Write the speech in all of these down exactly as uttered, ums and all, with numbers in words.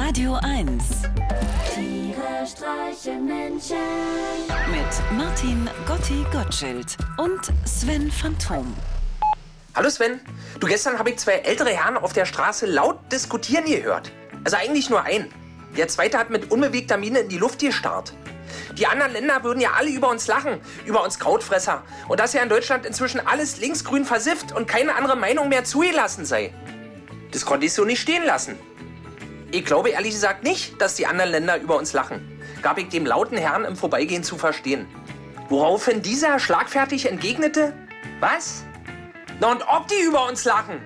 Radio eins. Tiere streichen Menschen. Mit Martin Gotti Gottschild und Sven Phantom. Hallo Sven, du, gestern habe ich zwei ältere Herren auf der Straße laut diskutieren gehört. Also eigentlich nur einen. Der zweite hat mit unbewegter Miene in die Luft gestarrt. Die anderen Länder würden ja alle über uns lachen, über uns Krautfresser. Und dass ja in Deutschland inzwischen alles linksgrün versifft und keine andere Meinung mehr zugelassen sei. Das konnte ich so nicht stehen lassen. Ich glaube ehrlich gesagt nicht, dass die anderen Länder über uns lachen, gab ich dem lauten Herrn im Vorbeigehen zu verstehen. Woraufhin dieser schlagfertig entgegnete: Was? Na und ob die über uns lachen?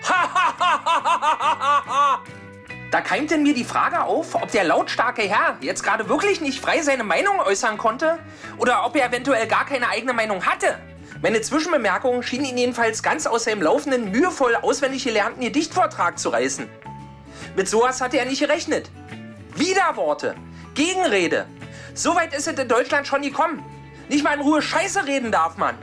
Da keimt in mir die Frage auf, ob der lautstarke Herr jetzt gerade wirklich nicht frei seine Meinung äußern konnte oder ob er eventuell gar keine eigene Meinung hatte. Meine Zwischenbemerkung schien ihn jedenfalls ganz aus seinem laufenden, mühevoll auswendig gelernten Gedichtvortrag zu reißen. Mit sowas hatte er nicht gerechnet. Widerworte, Gegenrede. Soweit ist es in Deutschland schon gekommen. Nicht mal in Ruhe Scheiße reden darf man.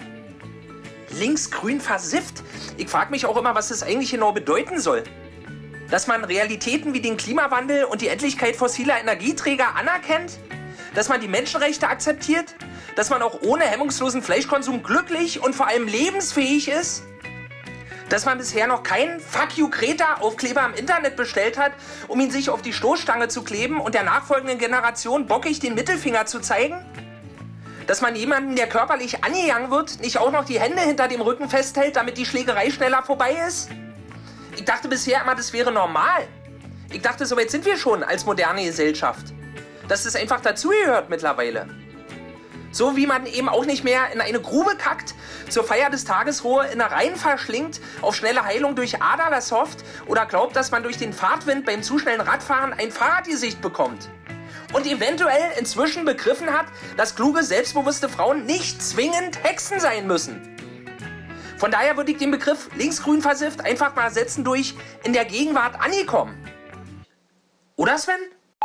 Linksgrün versifft? Ich frage mich auch immer, was das eigentlich genau bedeuten soll. Dass man Realitäten wie den Klimawandel und die Endlichkeit fossiler Energieträger anerkennt? Dass man die Menschenrechte akzeptiert? Dass man auch ohne hemmungslosen Fleischkonsum glücklich und vor allem lebensfähig ist? Dass man bisher noch keinen Fuck you Greta-Aufkleber im Internet bestellt hat, um ihn sich auf die Stoßstange zu kleben und der nachfolgenden Generation bockig den Mittelfinger zu zeigen? Dass man jemanden, der körperlich angegangen wird, nicht auch noch die Hände hinter dem Rücken festhält, damit die Schlägerei schneller vorbei ist? Ich dachte bisher immer, das wäre normal. Ich dachte, so weit sind wir schon als moderne Gesellschaft. Dass das einfach dazugehört mittlerweile. So wie man eben auch nicht mehr in eine Grube kackt, zur Feier des Tages rohe Innereien verschlingt, auf schnelle Heilung durch Aderlass hofft oder glaubt, dass man durch den Fahrtwind beim zu schnellen Radfahren ein Fahrradgesicht bekommt. Und eventuell inzwischen begriffen hat, dass kluge, selbstbewusste Frauen nicht zwingend Hexen sein müssen. Von daher würde ich den Begriff linksgrün versifft einfach mal setzen durch in der Gegenwart angekommen. Oder Sven?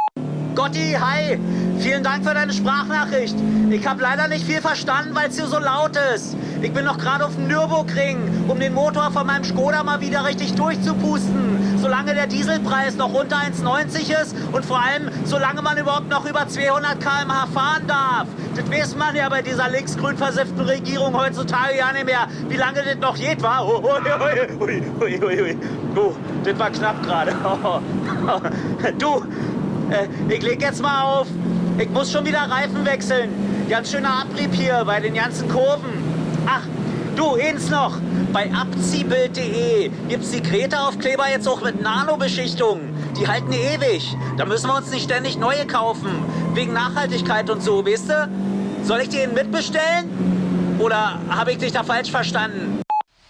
Gotti, hi! Vielen Dank für deine Sprachnachricht. Ich habe leider nicht viel verstanden, weil es hier so laut ist. Ich bin noch gerade auf dem Nürburgring, um den Motor von meinem Skoda mal wieder richtig durchzupusten. Solange der Dieselpreis noch unter eins neunzig ist und vor allem, solange man überhaupt noch über zweihundert Kilometer pro Stunde fahren darf. Das weiß man ja bei dieser linksgrün versifften Regierung heutzutage ja nicht mehr, wie lange das noch geht, wa? Oh, oh, oh, ui, ui, ui, ui. Oh, das war knapp gerade. Oh, oh. Du, äh, ich leg jetzt mal auf. Ich muss schon wieder Reifen wechseln. Ganz schöner Abrieb hier bei den ganzen Kurven. Ach, du, eins noch. Bei abziehbild punkt de gibt's die Greta-Aufkleber jetzt auch mit Nano-Beschichtung. Die halten ewig. Da müssen wir uns nicht ständig neue kaufen. Wegen Nachhaltigkeit und so, weißt du? Soll ich den mitbestellen? Oder habe ich dich da falsch verstanden?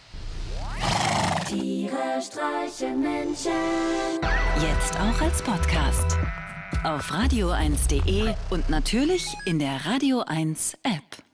Tiere streichen Menschen. Jetzt auch als Podcast. Auf radio eins punkt de und natürlich in der Radio eins App.